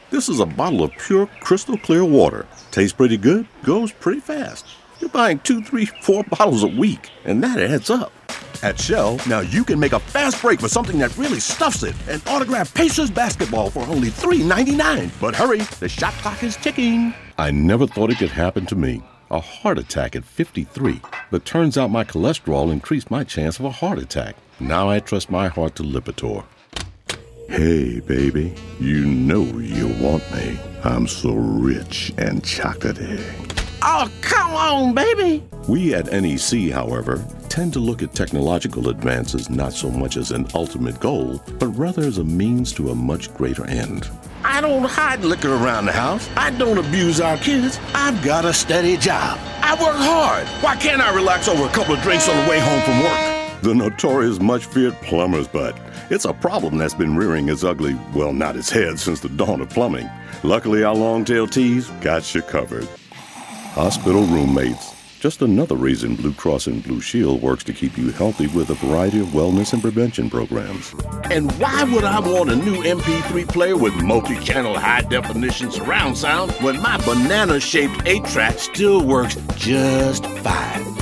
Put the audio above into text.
This is a bottle of pure, crystal clear water. Tastes pretty good, goes pretty fast. You're buying 2, 3, 4 bottles a week, and that adds up. At Shell, now you can make a fast break for something that really stuffs it and autograph Pacers basketball for only $3.99. But hurry, the shot clock is ticking. I never thought it could happen to me. A heart attack at 53. But turns out my cholesterol increased my chance of a heart attack. Now I trust my heart to Lipitor. Hey, baby, you know you want me. I'm so rich and chocolatey. Oh, come on, baby. We at NEC, however, tend to look at technological advances not so much as an ultimate goal, but rather as a means to a much greater end. I don't hide liquor around the house. I don't abuse our kids. I've got a steady job. I work hard. Why can't I relax over a couple of drinks on the way home from work? The notorious much-feared plumber's butt. It's a problem that's been rearing its ugly, well, not its head, since the dawn of plumbing. Luckily, our long-tail tees got you covered. Hospital roommates. Just another reason Blue Cross and Blue Shield works to keep you healthy with a variety of wellness and prevention programs. And why would I want a new MP3 player with multi-channel high-definition surround sound when my banana-shaped 8-track still works just fine?